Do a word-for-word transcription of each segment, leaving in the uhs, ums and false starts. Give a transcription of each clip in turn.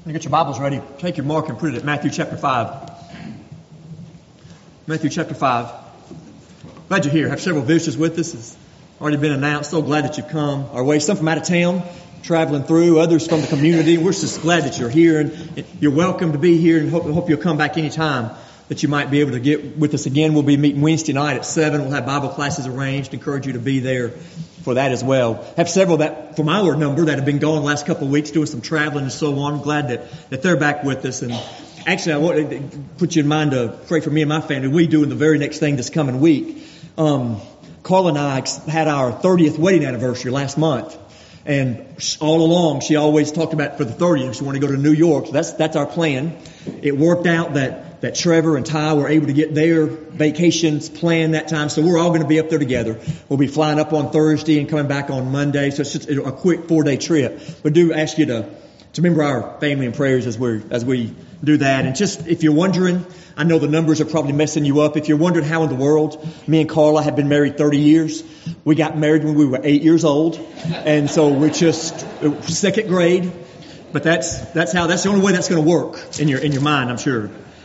You get your Bibles ready. Take your mark and put it at Matthew chapter five. Matthew chapter five. Glad you're here. Have several visitors with us. It's already been announced. So glad that you've come our way. Some from out of town, traveling through. Others from the community. We're just glad that you're here, and you're welcome to be here. And hope, hope you'll come back anytime that you might be able to get with us again. We'll be meeting Wednesday night at seven. We'll have Bible classes arranged. Encourage you to be there for that as well. Have several that from our number that have been gone the last couple of weeks doing some traveling and so on. I'm glad that, that they're back with us. And actually, I want to put you in mind to pray for me and my family. We doing the very next thing this coming week. Um, Carla and I had our thirtieth wedding anniversary last month. And all along, she always talked about for the thirtieth, she wanted to go to New York. So that's, that's our plan. It worked out that, that Trevor and Ty were able to get their vacations planned that time. So we're all going to be up there together. We'll be flying up on Thursday and coming back on Monday. So it's just a quick four day trip. But do ask you to, to remember our family in prayers as we as we do that. And just, if you're wondering, I know the numbers are probably messing you up. If you're wondering how in the world, me and Carla have been married thirty years. We got married when we were eight years old. And so we're just second grade. But that's, that's how, that's the only way that's going to work in your, in your mind, I'm sure.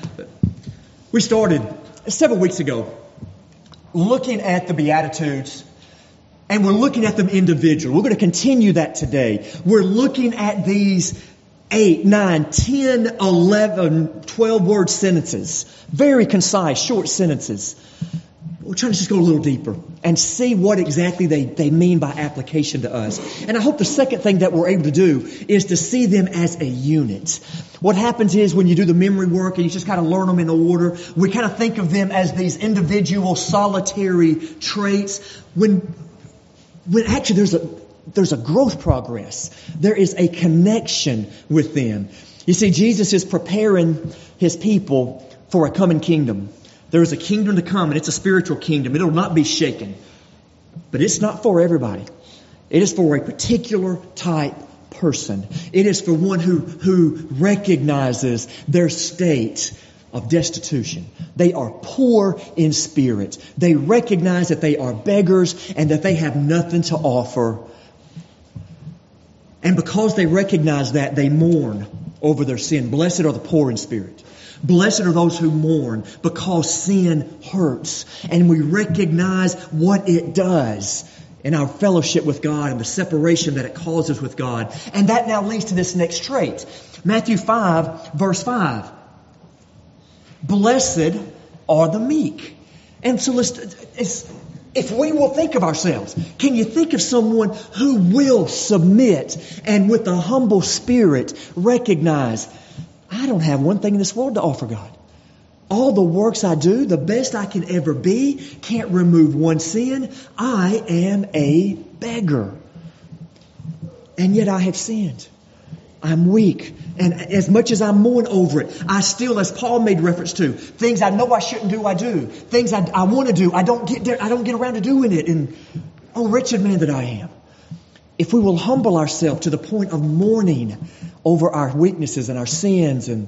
We started several weeks ago looking at the Beatitudes, and we're looking at them individually. We're going to continue that today. We're looking at these eight, nine, ten, eleven, twelve word sentences. Very concise, short sentences. We're trying to just go a little deeper and see what exactly they, they mean by application to us. And I hope the second thing that we're able to do is to see them as a unit. What happens is when you do the memory work and you just kind of learn them in order, we kind of think of them as these individual solitary traits when, when actually there's a, there's a growth progress. There is a connection with them. You see, Jesus is preparing His people for a coming kingdom. There is a kingdom to come, and it's a spiritual kingdom. It'll not be shaken. But it's not for everybody. It is for a particular type person. It is for one who, who recognizes their state of destitution. They are poor in spirit. They recognize that they are beggars and that they have nothing to offer. And because they recognize that, they mourn over their sin. Blessed are the poor in spirit. Blessed are those who mourn because sin hurts. And we recognize what it does in our fellowship with God and the separation that it causes with God. And that now leads to this next trait. Matthew five, verse five. Blessed are the meek. And so let's, it's, if we will think of ourselves, can you think of someone who will submit and with a humble spirit recognize, I don't have one thing in this world to offer God. All the works I do, the best I can ever be, can't remove one sin. I am a beggar. And yet I have sinned. I'm weak. And as much as I mourn over it, I still, as Paul made reference to, things I know I shouldn't do, I do. Things I, I want to do, I don't get there, I don't get around to doing it. And oh, wretched man that I am. If we will humble ourselves to the point of mourning over our weaknesses and our sins, and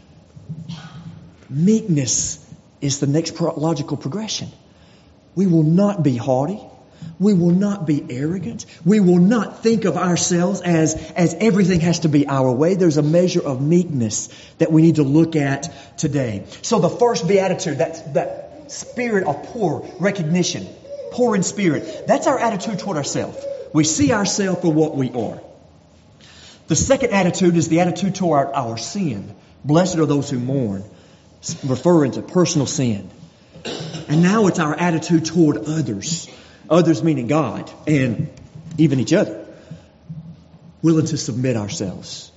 meekness is the next logical progression. We will not be haughty. We will not be arrogant. We will not think of ourselves as, as everything has to be our way. There's a measure of meekness that we need to look at today. So the first beatitude, that, that spirit of poor recognition, poor in spirit, that's our attitude toward ourselves. We see ourselves for what we are. The second attitude is the attitude toward our, our sin. Blessed are those who mourn, referring to personal sin. And now it's our attitude toward others. Others meaning God and even each other. Willing to submit ourselves.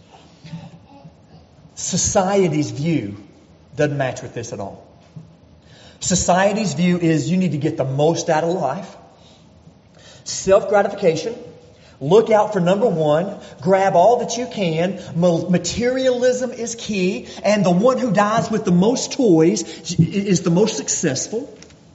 Society's view doesn't match with this at all. Society's view is you need to get the most out of life. Self-gratification. Look out for number one. Grab all that you can. Materialism is key. And the one who dies with the most toys is the most successful.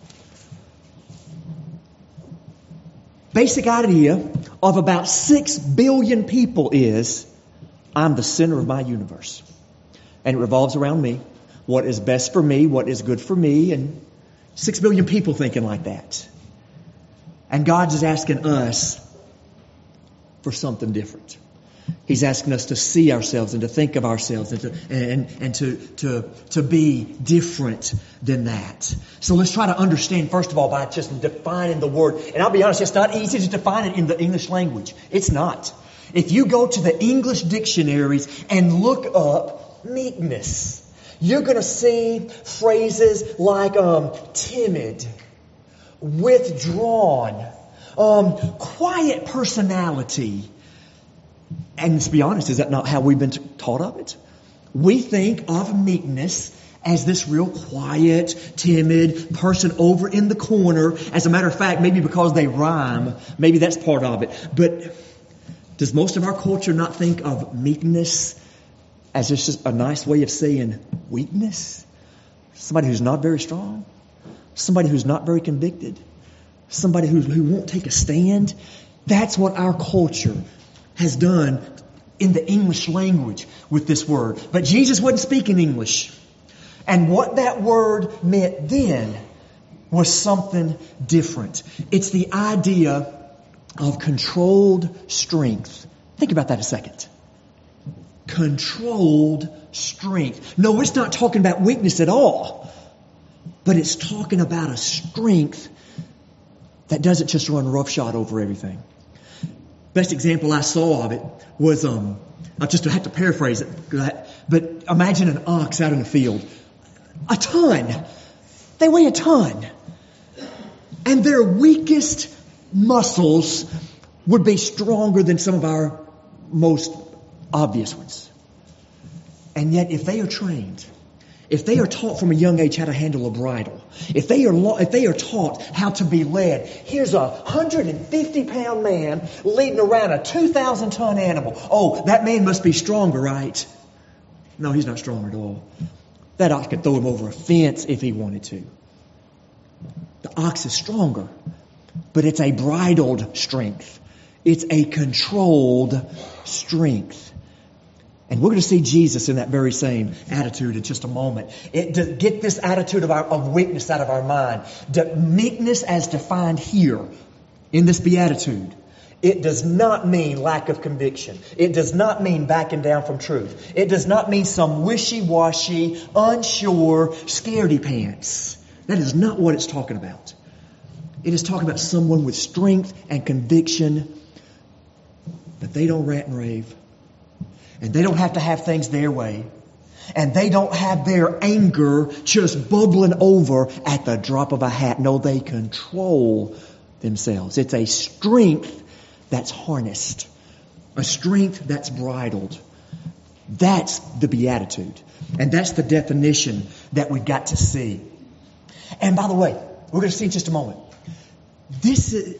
Basic idea of about six billion people is, I'm the center of my universe. And it revolves around me. What is best for me, what is good for me. And six billion people thinking like that. And God is asking us for something different. He's asking us to see ourselves and to think of ourselves and to, and, and to, to, to be different than that. So let's try to understand, first of all, by just defining the word. And I'll be honest, it's not easy to define it in the English language. It's not. If you go to the English dictionaries and look up meekness, you're going to see phrases like um, timid, withdrawn, um, quiet personality. And let's be honest, is that not how we've been t- taught of it? We think of meekness as this real quiet, timid person over in the corner. As a matter of fact, maybe because they rhyme, maybe that's part of it. But does most of our culture not think of meekness as just a nice way of saying weakness? Somebody who's not very strong? Somebody who's not very convicted? Somebody who, who won't take a stand? That's what our culture has done in the English language with this word. But Jesus wasn't speaking English. And what that word meant then was something different. It's the idea of controlled strength. Think about that a second. Controlled strength. No, it's not talking about weakness at all. But it's talking about a strength that doesn't just run roughshod over everything. Best example I saw of it was, um, I just have to paraphrase it, but imagine an ox out in the field. A ton. They weigh a ton. And their weakest muscles would be stronger than some of our most obvious ones. And yet, if they are trained, if they are taught from a young age how to handle a bridle, if they are lo- if they are taught how to be led, here's a one hundred fifty pound man leading around a two thousand ton animal. Oh, that man must be stronger, right? No, he's not strong at all. That ox could throw him over a fence if he wanted to. The ox is stronger, but it's a bridled strength. It's a controlled strength. And we're going to see Jesus in that very same attitude in just a moment. It, to get this attitude of, our, of weakness out of our mind. De, meekness as defined here in this beatitude. It does not mean lack of conviction. It does not mean backing down from truth. It does not mean some wishy-washy, unsure, scaredy pants. That is not what it's talking about. It is talking about someone with strength and conviction, but they don't rant and rave. And they don't have to have things their way. And they don't have their anger just bubbling over at the drop of a hat. No, they control themselves. It's a strength that's harnessed. A strength that's bridled. That's the beatitude. And that's the definition that we've got to see. And by the way, we're going to see in just a moment. This is...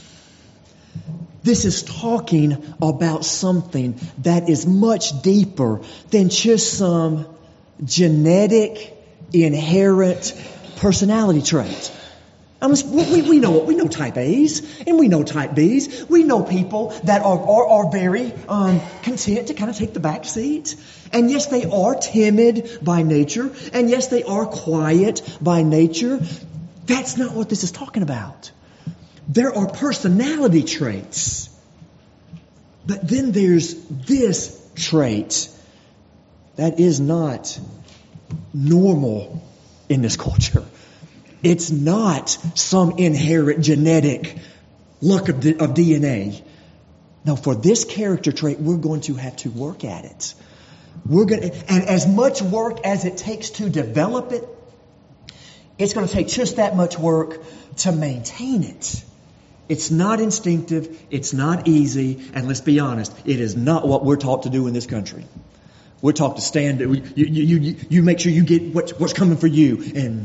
This is talking about something that is much deeper than just some genetic, inherent personality trait. I mean, we, we know we know type A's and we know type B's. We know people that are are, are very um, content to kind of take the back seat. And yes, they are timid by nature. And yes, they are quiet by nature. That's not what this is talking about. There are personality traits. But then there's this trait that is not normal in this culture. It's not some inherent genetic luck of, of D N A. No, for this character trait, we're going to have to work at it. We're going to, and as much work as it takes to develop it, it's going to take just that much work to maintain it. It's not instinctive. It's not easy. And let's be honest, it is not what we're taught to do in this country. We're taught to stand. You, you, you, you make sure you get what's, what's coming for you. And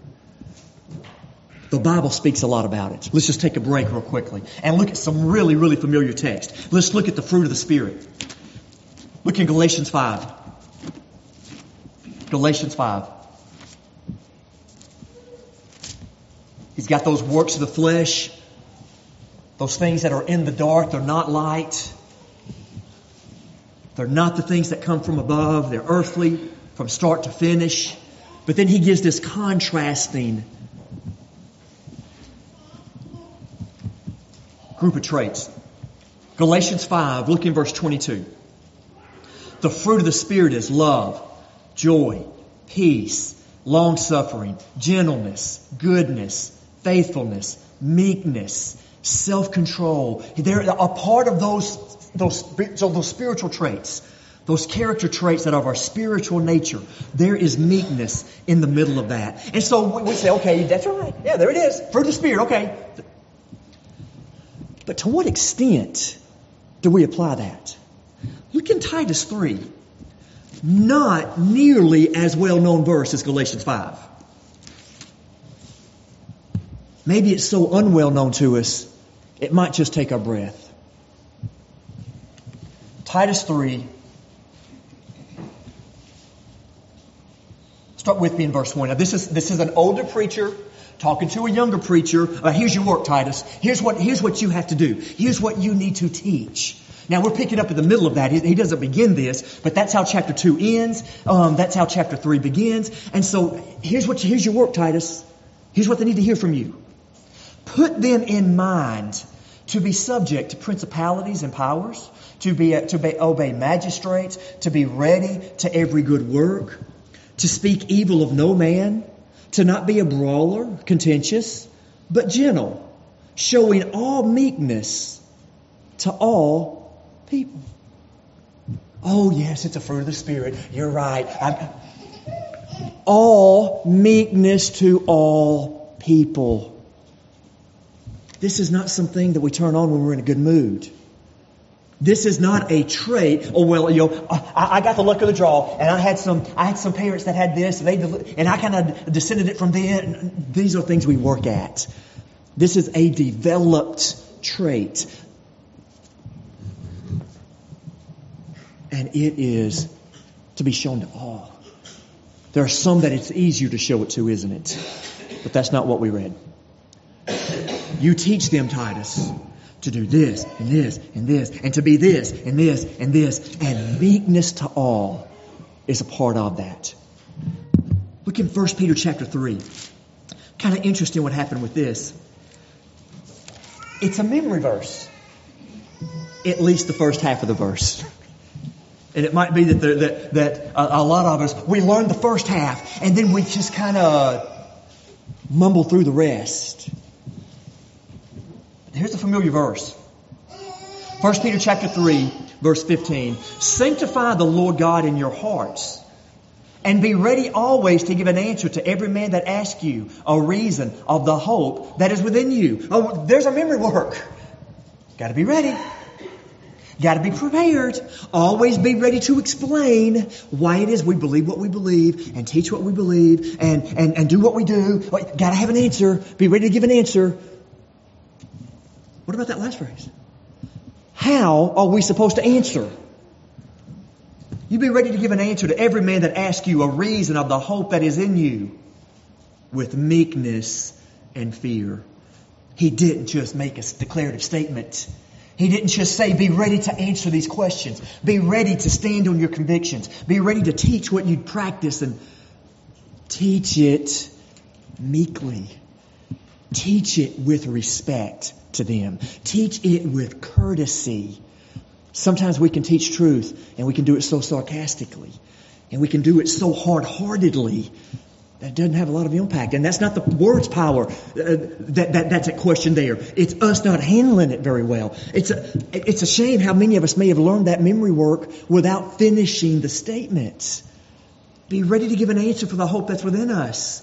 the Bible speaks a lot about it. Let's just take a break real quickly and look at some really, really familiar text. Let's look at the fruit of the Spirit. Look in Galatians five. Galatians five. He's got those works of the flesh. Those things that are in the dark, they're not light. They're not the things that come from above. They're earthly from start to finish. But then he gives this contrasting group of traits. Galatians five, look in verse twenty-two. the fruit of the Spirit is love, joy, peace, long-suffering, gentleness, goodness, faithfulness, meekness, self-control. They're a part of those, those, those spiritual traits, those character traits that are of our spiritual nature. There is meekness in the middle of that. And so we say, okay, that's right. Yeah, there it is. Fruit of the Spirit, okay. But to what extent do we apply that? Look in Titus three. Not nearly as well-known verse as Galatians five. Maybe it's so unwell known to us, it might just take our breath. Titus three. Start with me in verse one. Now this is this is an older preacher talking to a younger preacher. Uh, here's your work, Titus. Here's what here's what you have to do. Here's what you need to teach. Now we're picking up in the middle of that. He, he doesn't begin this, but that's how chapter two ends. Um, that's how chapter three begins. And so here's what here's your work, Titus. Here's what they need to hear from you. Put them in mind to be subject to principalities and powers, to be uh, to be, obey magistrates, to be ready to every good work, to speak evil of no man, to not be a brawler, contentious, but gentle, showing all meekness to all people. Oh yes, it's a fruit of the Spirit. You're right. I'm, all meekness to all people. This is not something that we turn on when we're in a good mood. This is not a trait. Oh well, you know, I, I got the luck of the draw, and I had some. I had some parents that had this, and they and I kind of descended it from them. These are things we work at. This is a developed trait, and it is to be shown to all. There are some that it's easier to show it to, isn't it? But that's not what we read. You teach them, Titus, to do this and this and this, and to be this and this and this, and meekness to all is a part of that. Look in First Peter chapter three. Kind of interesting what happened with this. It's a memory verse. At least the first half of the verse. And it might be that the, that that a, a lot of us, we learn the first half and then we just kind of mumble through the rest. Here's a familiar verse. First Peter chapter three, verse fifteen. Sanctify the Lord God in your hearts, and be ready always to give an answer to every man that asks you a reason of the hope that is within you. Oh, there's our memory work. Got to be ready. Got to be prepared. Always be ready to explain why it is we believe what we believe and teach what we believe and, and, and do what we do. Got to have an answer. Be ready to give an answer. What about that last phrase? How are we supposed to answer? You be ready to give an answer to every man that asks you a reason of the hope that is in you with meekness and fear. He didn't just make a declarative statement. He didn't just say, be ready to answer these questions. Be ready to stand on your convictions. Be ready to teach what you practice and teach it meekly. Teach it with respect to them. Teach it with courtesy. Sometimes we can teach truth and we can do it so sarcastically and we can do it so hard-heartedly that it doesn't have a lot of impact. And that's not the word's power uh, that, that that's at question there. It's us not handling it very well. It's a, it's a shame how many of us may have learned that memory work without finishing the statement. Be ready to give an answer for the hope that's within us.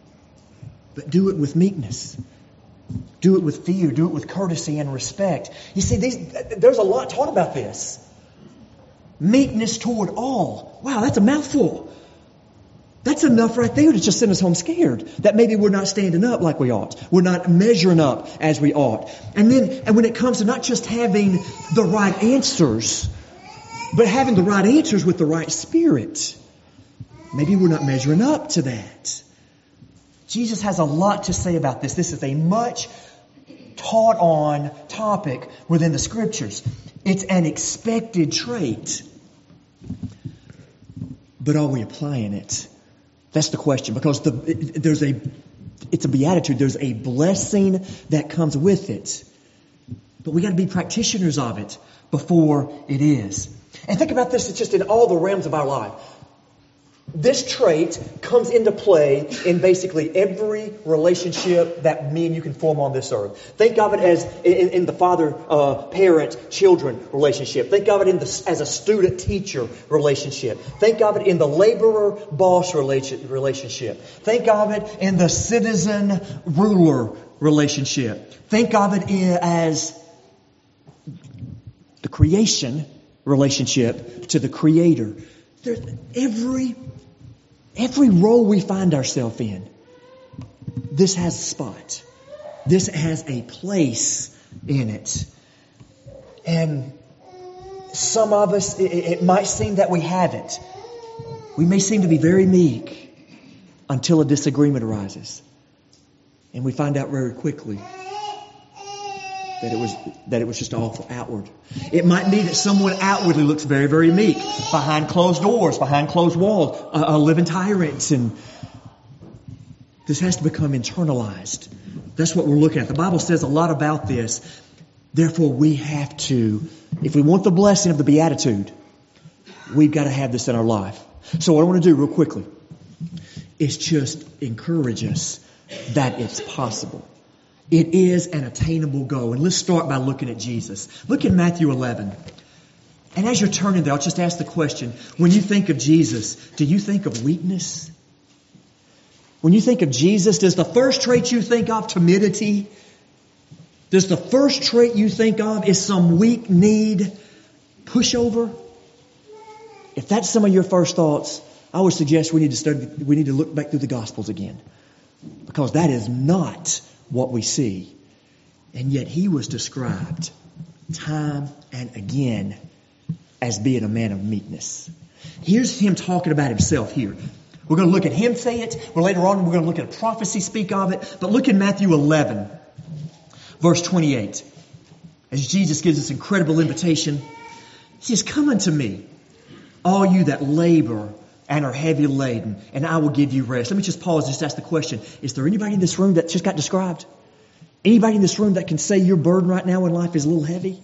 But do it with meekness. Do it with fear. Do it with courtesy and respect. You see, these, there's a lot taught about this. Meekness toward all. Wow, that's a mouthful. That's enough right there to just send us home scared. That maybe we're not standing up like we ought. We're not measuring up as we ought. And then, and when it comes to not just having the right answers, but having the right answers with the right spirit, maybe we're not measuring up to that. Jesus has a lot to say about this. This is a much taught on topic within the Scriptures. It's an expected trait. But are we applying it? That's the question. Because the, it, there's a, it's a beatitude. There's a blessing that comes with it. But we got to be practitioners of it before it is. And think about this, it's just in all the realms of our life. This trait comes into play in basically every relationship that me and you can form on this earth. Think of it as in, in the father-parent-children relationship. Think of it in the, as a student-teacher relationship. Think of it in the laborer-boss relationship. Think of it in the citizen-ruler relationship. Think of it in, as the creation relationship to the Creator. There's every every role we find ourselves in, this has a spot. This has a place in it. And some of us, it, it might seem that we haven't. We may seem to be very meek until a disagreement arises. And we find out very quickly that it was that it was just all outward. It might be that someone outwardly looks very, very meek, behind closed doors, behind closed walls, uh, uh, living tyrants, and this has to become internalized. That's what we're looking at. The Bible says a lot about this. Therefore, we have to, if we want the blessing of the Beatitude, we've got to have this in our life. So what I want to do real quickly is just encourage us that it's possible. It is an attainable goal. And let's start by looking at Jesus. Look at Matthew eleven. And as you're turning there, I'll just ask the question, when you think of Jesus, do you think of weakness? When you think of Jesus, does the first trait you think of timidity? Does the first trait you think of is some weak need, pushover? If that's some of your first thoughts, I would suggest we need to study, we need to look back through the Gospels again. Because that is not what we see. And yet he was described time and again as being a man of meekness. Here's him talking about himself here. We're going to look at him say it. Well, later on we're going to look at a prophecy speak of it. But look at Matthew eleven, verse twenty-eight. As Jesus gives this incredible invitation. He says, "Come unto me, all you that labor and are heavy laden, and I will give you rest." Let me just pause and just ask the question. Is there anybody in this room that just got described? Anybody in this room that can say your burden right now in life is a little heavy?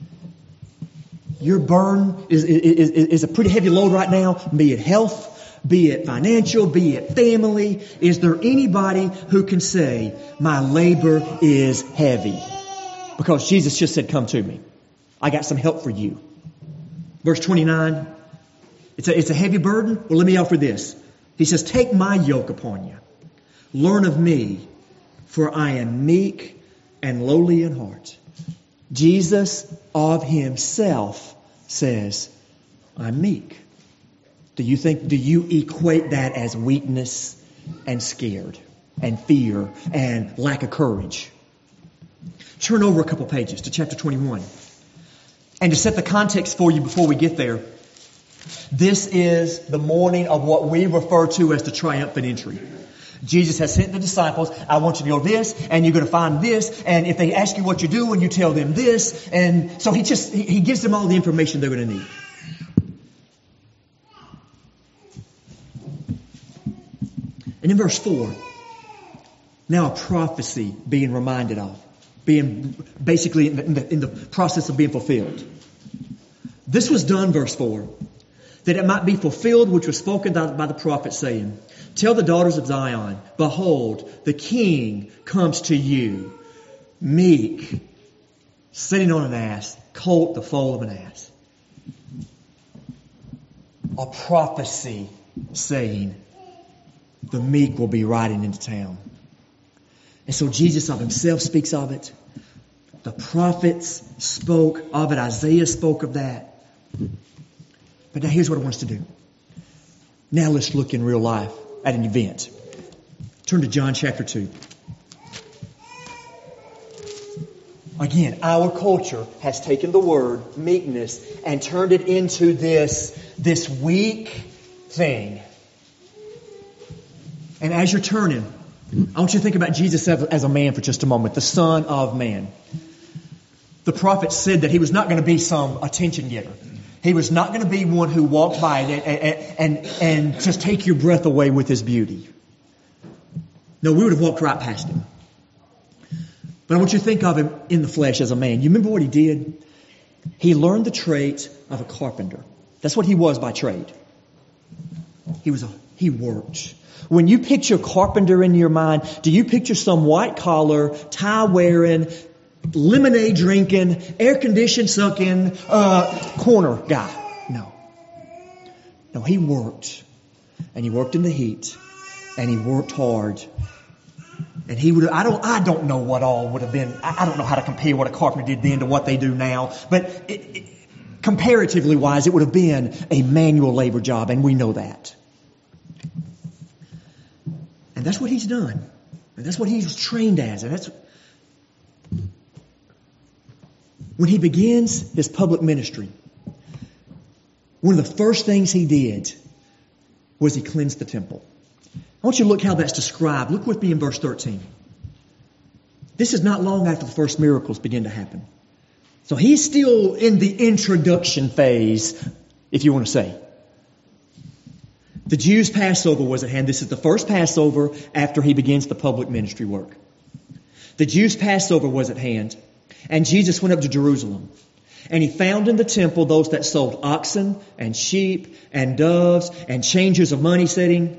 Your burden is, is, is a pretty heavy load right now, be it health, be it financial, be it family. Is there anybody who can say, my labor is heavy? Because Jesus just said, come to me. I got some help for you. Verse twenty-nine. It's a, it's a heavy burden. Well, let me offer this. He says, take my yoke upon you. Learn of me, for I am meek and lowly in heart. Jesus of himself says, I'm meek. Do you think, do you equate that as weakness and scared and fear and lack of courage? Turn over a couple pages to chapter twenty-one. And to set the context for you before we get there, this is the morning of what we refer to as the triumphant entry. Jesus has sent the disciples, I want you to go this, and you're going to find this, and if they ask you what you do, and you tell them this, and so he just, he gives them all the information they're going to need. And in verse four, now a prophecy being reminded of, being basically in the, in the, in the process of being fulfilled. This was done, verse four, that it might be fulfilled which was spoken by the prophet, saying, tell the daughters of Zion, behold, the King comes to you, meek, sitting on an ass, colt the foal of an ass. A prophecy saying, the meek will be riding into town. And so Jesus of himself speaks of it. The prophets spoke of it. Isaiah spoke of that. But now here's what I want us to do. Now let's look in real life at an event. Turn to John chapter two. Again, our culture has taken the word meekness and turned it into this, this weak thing. And as you're turning, I want you to think about Jesus as a man for just a moment, the Son of Man. The prophet said that he was not going to be some attention getter. He was not going to be one who walked by and, and, and, and just take your breath away with his beauty. No, we would have walked right past him. But I want you to think of him in the flesh as a man. You remember what he did? He learned the trade of a carpenter. That's what he was by trade. He was a, he worked. When you picture carpenter in your mind, do you picture some white collar, tie wearing, lemonade drinking, air conditioned sucking, uh, corner guy? No. No, he worked. And he worked in the heat. And he worked hard. And he would, I don't, I don't know what all would have been, I, I don't know how to compare what a carpenter did then to what they do now. But it, it, comparatively wise, it would have been a manual labor job. And we know that. And that's what he's done. And that's what he was trained as. And that's when he begins his public ministry. One of the first things he did was he cleansed the temple. I want you to look how that's described. Look with me in verse thirteen. This is not long after the first miracles begin to happen. So he's still in the introduction phase, if you want to say. The Jews' Passover was at hand. This is the first Passover after he begins the public ministry work. The Jews' Passover was at hand, and Jesus went up to Jerusalem. And he found in the temple those that sold oxen and sheep and doves and changers of money setting.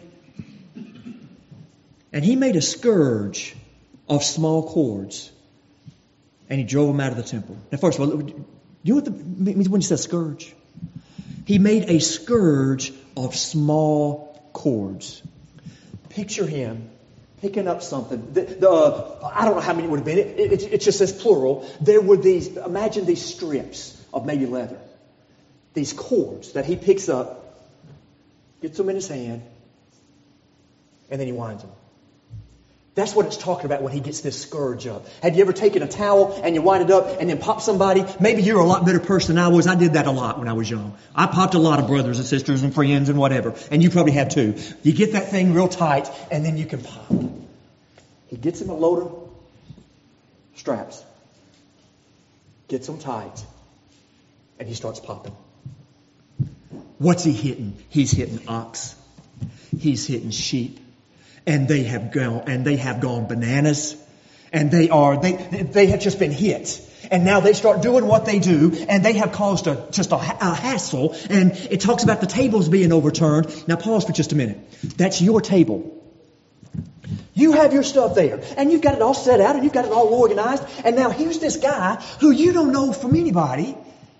And he made a scourge of small cords, and he drove them out of the temple. Now, first of all, do you know what the means when he says scourge? He made a scourge of small cords. Picture him picking up something. The, the, uh, I don't know how many would have been. It, it, it just says plural. There were these, imagine these strips of maybe leather. These cords that he picks up, gets them in his hand, and then he winds them. That's what it's talking about when he gets this scourge up. Have you ever taken a towel and you wind it up and then pop somebody? Maybe you're a lot better person than I was. I did that a lot when I was young. I popped a lot of brothers and sisters and friends and whatever. And you probably have too. You get that thing real tight and then you can pop. He gets him a load of straps. Gets them tight. And he starts popping. What's he hitting? He's hitting ox. He's hitting sheep. And they have gone, and they have gone bananas. And they are, they, they have just been hit. And now they start doing what they do, and they have caused a, just a, a hassle. And it talks about the tables being overturned. Now pause for just a minute. That's your table. You have your stuff there, and you've got it all set out, and you've got it all organized. And now here's this guy who you don't know from anybody.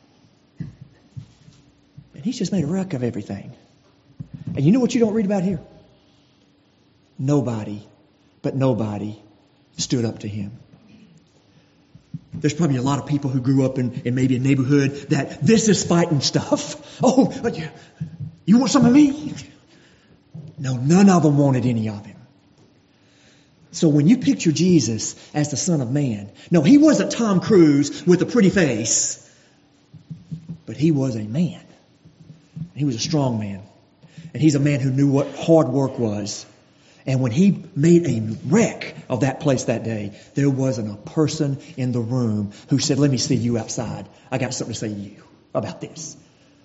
And he's just made a wreck of everything. And you know what you don't read about here? Nobody, but nobody stood up to him. There's probably a lot of people who grew up in, in maybe a neighborhood that this is fighting stuff. Oh, but you, you want some of me? No, none of them wanted any of him. So when you picture Jesus as the Son of Man, no, he wasn't Tom Cruise with a pretty face, but he was a man. He was a strong man. And he's a man who knew what hard work was. And when he made a wreck of that place that day, there wasn't a person in the room who said, let me see you outside. I got something to say to you about this.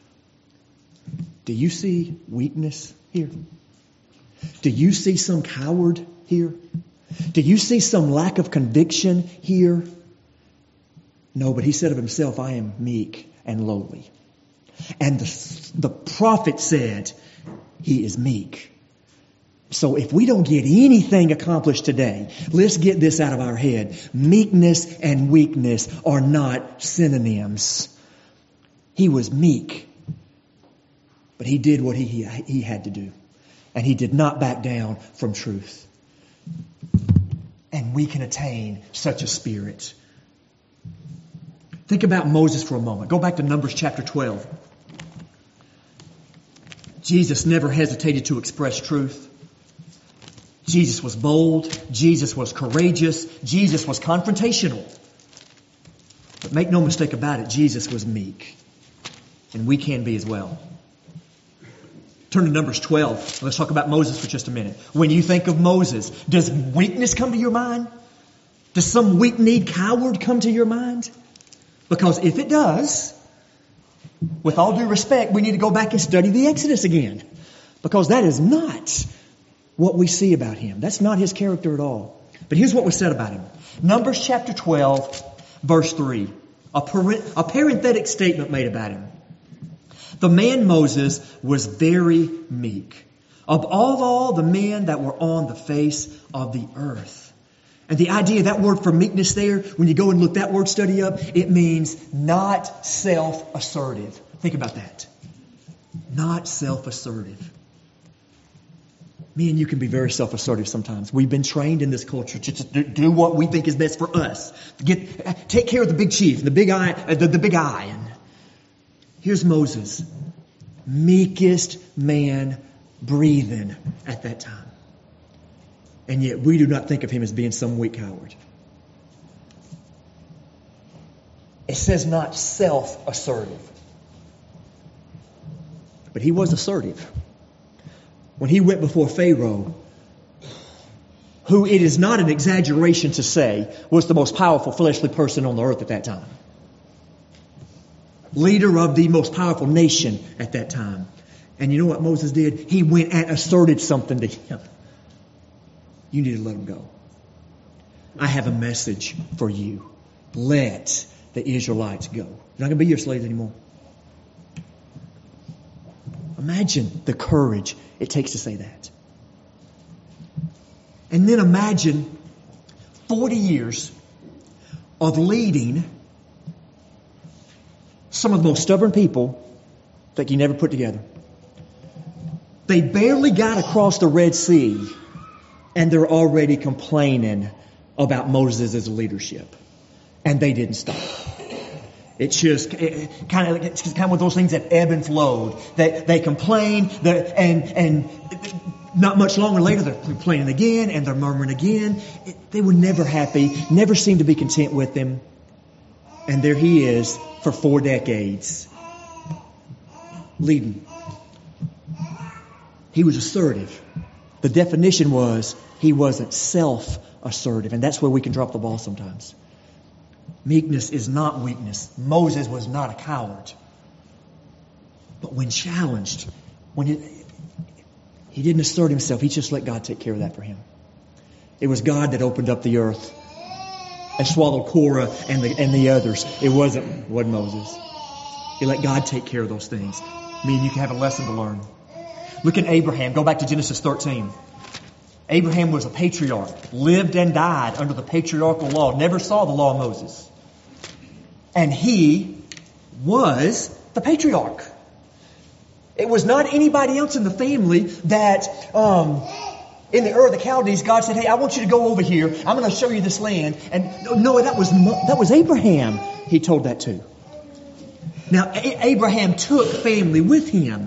Do you see weakness here? Do you see some coward here? Do you see some lack of conviction here? No, but he said of himself, I am meek and lowly. And the, the prophet said, he is meek. So if we don't get anything accomplished today, let's get this out of our head. Meekness and weakness are not synonyms. He was meek, but he did what he, he, he had to do. And he did not back down from truth. And we can attain such a spirit. Think about Moses for a moment. Go back to Numbers chapter twelve. Jesus never hesitated to express truth. Jesus was bold. Jesus was courageous. Jesus was confrontational. But make no mistake about it, Jesus was meek. And we can be as well. Turn to Numbers twelve. Let's talk about Moses for just a minute. When you think of Moses, does weakness come to your mind? Does some weak-kneed coward come to your mind? Because if it does, with all due respect, we need to go back and study the Exodus again. Because that is not what we see about him. That's not his character at all. But here's what was said about him. Numbers chapter twelve, verse three. A, parent, a parenthetic statement made about him. The man Moses was very meek, of all, all the men that were on the face of the earth. And the idea, that word for meekness there, when you go and look that word study up, it means not self-assertive. Think about that. Not self-assertive. Me and you can be very self-assertive sometimes. We've been trained in this culture to just do what we think is best for us. Get, take care of the big chief, the big eye, the, the big eye. And here's Moses, meekest man breathing at that time. And yet we do not think of him as being some weak coward. It says not self-assertive. But he was assertive. When he went before Pharaoh, who it is not an exaggeration to say was the most powerful fleshly person on the earth at that time. Leader of the most powerful nation at that time. And you know what Moses did? He went and asserted something to him. You need to let him go. I have a message for you. Let the Israelites go. You're not going to be your slaves anymore. Imagine the courage it takes to say that. And then imagine forty years of leading some of the most stubborn people that you never put together. They barely got across the Red Sea and they're already complaining about Moses' leadership. And they didn't stop. It's just it, kind of it's kind of one of those things that ebb and flowed. They they complain, and and not much longer later they're complaining again, and they're murmuring again. It, they were never happy, never seemed to be content with him. And there he is for four decades, leading. He was assertive. The definition was he wasn't self-assertive, and that's where we can drop the ball sometimes. Meekness is not weakness. Moses was not a coward. But when challenged, when he, he didn't assert himself, he just let God take care of that for him. It was God that opened up the earth and swallowed Korah and the, and the others. It wasn't, wasn't Moses. He let God take care of those things. Me and you can have a lesson to learn. Look at Abraham. Go back to Genesis thirteen. Abraham was a patriarch, lived and died under the patriarchal law, never saw the law of Moses. And he was the patriarch. It was not anybody else in the family that, um, in the Ur of the Chaldees, God said, hey, I want you to go over here. I'm going to show you this land. And no, that was, that was Abraham he told that to. Now, A- Abraham took family with him.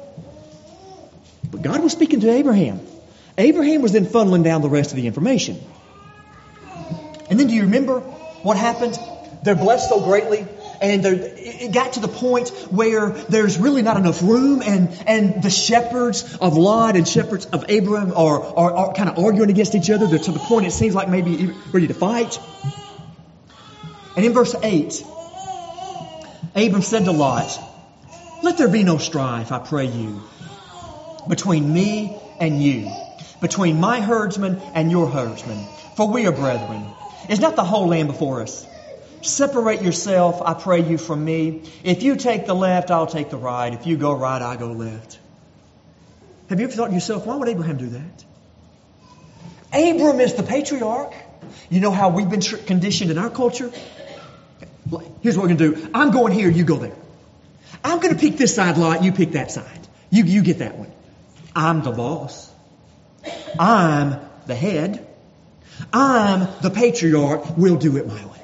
But God was speaking to Abraham. Abraham was then funneling down the rest of the information. And then do you remember what happened? They're blessed so greatly, and it got to the point where there's really not enough room, and, and the shepherds of Lot and shepherds of Abraham are, are, are kind of arguing against each other. They're to the point it seems like maybe ready to fight. And in verse eight, Abram said to Lot, let there be no strife, I pray you, between me and you, between my herdsmen and your herdsmen, for we are brethren. Is not the whole land before us? Separate yourself, I pray you, from me. If you take the left, I'll take the right. If you go right, I go left. Have you ever thought to yourself, why would Abraham do that? Abram is the patriarch. You know how we've been conditioned in our culture? Here's what we're going to do. I'm going here, you go there. I'm going to pick this side lot, you pick that side. You, you get that one. I'm the boss. I'm the head. I'm the patriarch. We'll do it my way.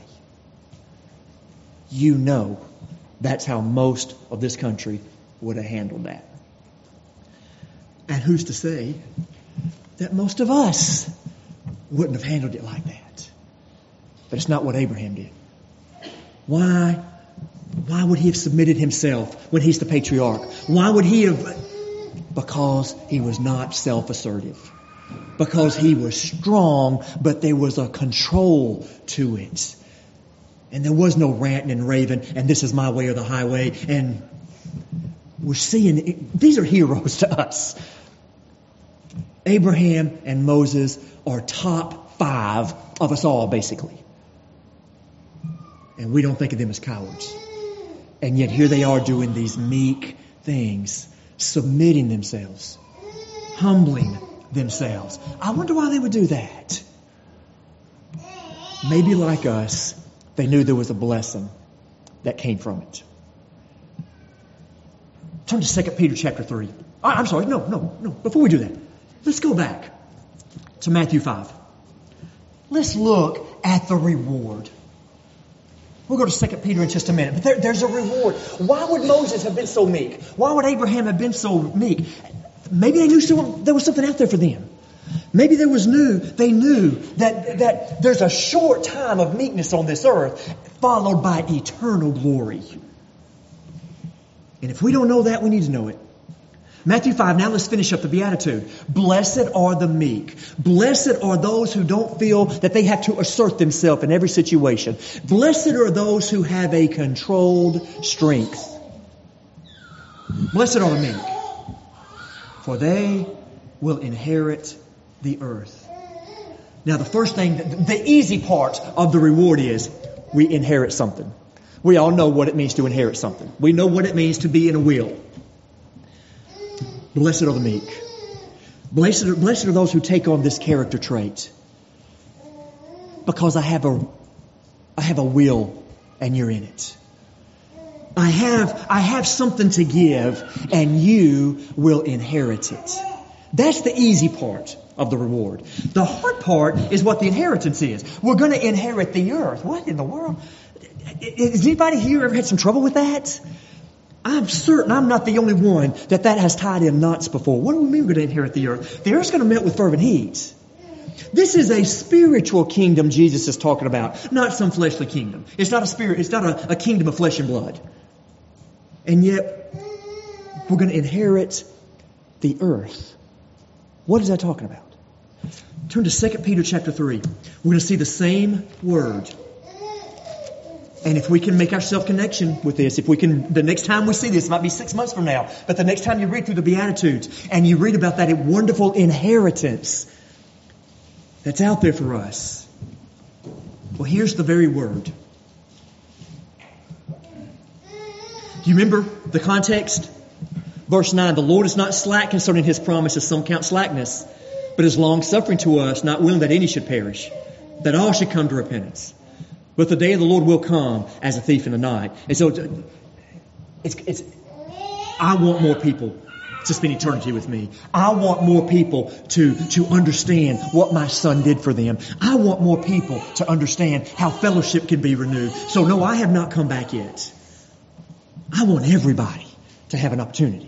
You know that's how most of this country would have handled that. And who's to say that most of us wouldn't have handled it like that? But it's not what Abraham did. Why? Why would he have submitted himself when he's the patriarch? Why would he have? Because he was not self-assertive. Because he was strong, but there was a control to it. And there was no ranting and raving, and this is my way or the highway. And we're seeing, these are heroes to us. Abraham and Moses are top five of us all, basically. And we don't think of them as cowards. And yet here they are doing these meek things, submitting themselves, humbling themselves. I wonder why they would do that. Maybe like us, they knew there was a blessing that came from it. Turn to Second Peter chapter three. I'm sorry, no, no, no. Before we do that, let's go back to Matthew five. Let's look at the reward. We'll go to Second Peter in just a minute. But there, there's a reward. Why would Moses have been so meek? Why would Abraham have been so meek? Maybe they knew some, there was something out there for them. Maybe there was new. They knew that, that there's a short time of meekness on this earth followed by eternal glory. And if we don't know that, we need to know it. Matthew five, now let's finish up the Beatitude. Blessed are the meek. Blessed are those who don't feel that they have to assert themselves in every situation. Blessed are those who have a controlled strength. Blessed are the meek, for they will inherit the earth. Now the first thing, the easy part of the reward is we inherit something. We all know what it means to inherit something. We know what it means to be in a will. Blessed are the meek. Blessed are, blessed are those who take on this character trait. Because I have a, I have a will and you're in it. I have, I have something to give and you will inherit it. That's the easy part of the reward. The hard part is what the inheritance is. We're going to inherit the earth. What in the world? Has anybody here ever had some trouble with that? I'm certain I'm not the only one that that has tied in knots before. What do we mean we're going to inherit the earth? The earth's going to melt with fervent heat. This is a spiritual kingdom Jesus is talking about, not some fleshly kingdom. It's not a spirit. It's not a, a kingdom of flesh and blood. And yet, we're going to inherit the earth. What is that talking about? Turn to Second Peter chapter three. We're going to see the same word. And if we can make ourselves connection with this, if we can, the next time we see this, it might be six months from now, but the next time you read through the Beatitudes and you read about that wonderful inheritance that's out there for us. Well, here's the very word. Do you remember the context? Verse nine, the Lord is not slack concerning His promise, as some count slackness, but is long-suffering to us, not willing that any should perish, that all should come to repentance. But the day of the Lord will come as a thief in the night. And so it's, it's, I want more people to spend eternity with me. I want more people to, to understand what my Son did for them. I want more people to understand how fellowship can be renewed. So no, I have not come back yet. I want everybody to have an opportunity.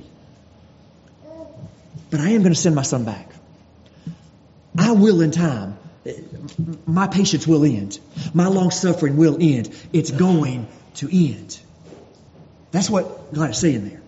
But I am going to send my Son back. I will in time. My patience will end. My long suffering will end. It's going to end. That's what God is saying there.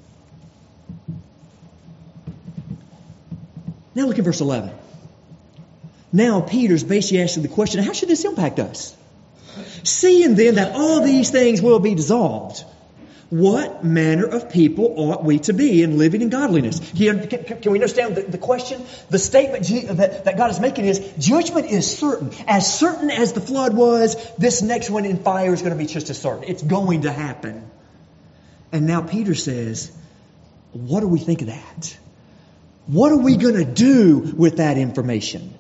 Now look at verse eleven. Now Peter's basically asking the question, how should this impact us? Seeing then that all these things will be dissolved, what manner of people ought we to be in living in godliness? Can, can, can we understand the, the question? The statement that, that God is making is, judgment is certain. As certain as the flood was, this next one in fire is going to be just as certain. It's going to happen. And now Peter says, what do we think of that? What are we going to do with that information?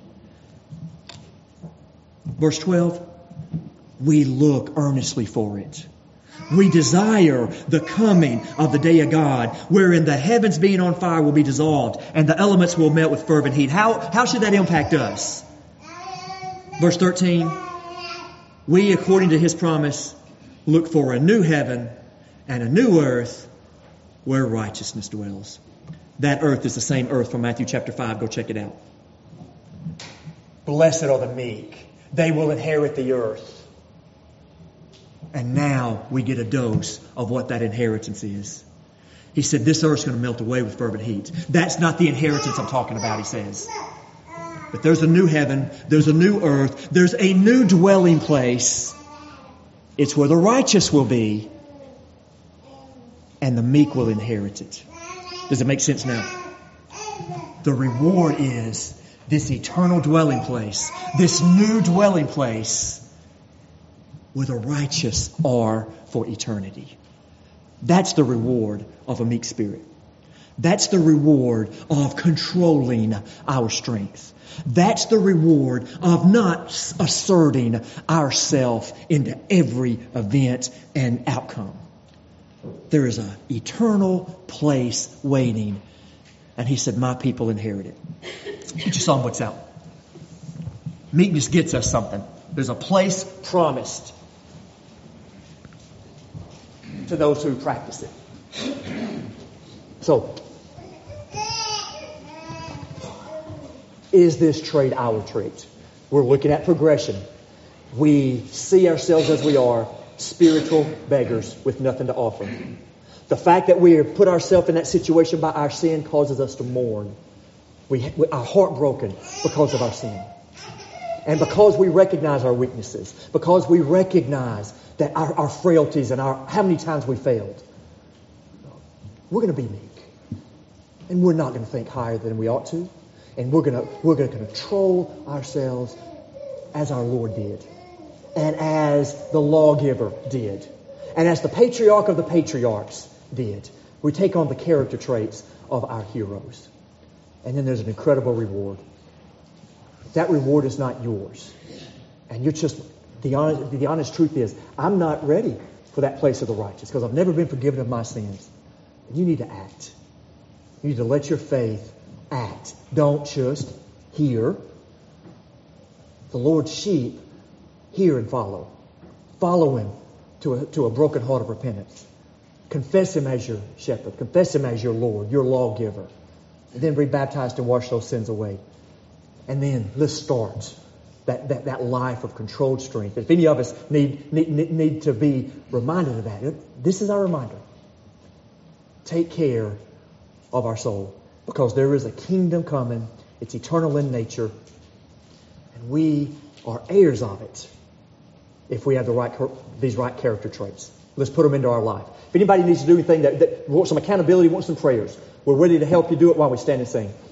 Verse twelve, we look earnestly for it. We desire the coming of the day of God, wherein the heavens being on fire will be dissolved and the elements will melt with fervent heat. How, how should that impact us? Verse thirteen, we, according to His promise, look for a new heaven and a new earth where righteousness dwells. That earth is the same earth from Matthew chapter five. Go check it out. Blessed are the meek. They will inherit the earth. And now we get a dose of what that inheritance is. He said, this earth's going to melt away with fervent heat. That's not the inheritance I'm talking about, he says. But there's a new heaven. There's a new earth. There's a new dwelling place. It's where the righteous will be. And the meek will inherit it. Does it make sense now? The reward is this eternal dwelling place. This new dwelling place where the righteous are for eternity. That's the reward of a meek spirit. That's the reward of controlling our strength. That's the reward of not asserting ourselves into every event and outcome. There is an eternal place waiting. And he said, my people inherit it. Get your songbooks out. Meekness gets us something. There's a place promised to those who practice it. So, is this trait our trait? We're looking at progression. We see ourselves as we are, spiritual beggars with nothing to offer. The fact that we have put ourselves in that situation by our sin causes us to mourn. We, we are heartbroken because of our sin. And because we recognize our weaknesses, because we recognize that our, our frailties and our how many times we failed, we're going to be meek. And we're not going to think higher than we ought to. And we're going to we're going to control ourselves as our Lord did. And as the lawgiver did. And as the patriarch of the patriarchs did. We take on the character traits of our heroes. And then there's an incredible reward. That reward is not yours. And you're just, the honest, the honest truth is, I'm not ready for that place of the righteous because I've never been forgiven of my sins. And you need to act. You need to let your faith act. Don't just hear. The Lord's sheep hear and follow. Follow Him to a, to a broken heart of repentance. Confess Him as your shepherd. Confess Him as your Lord, your lawgiver. And then be baptized and wash those sins away. And then let's start that, that, that life of controlled strength. If any of us need, need, need to be reminded of that, this is our reminder. Take care of our soul. Because there is a kingdom coming. It's eternal in nature. And we are heirs of it if we have the right these right character traits. Let's put them into our life. If anybody needs to do anything that, that wants some accountability, wants some prayers, we're ready to help you do it while we stand and sing.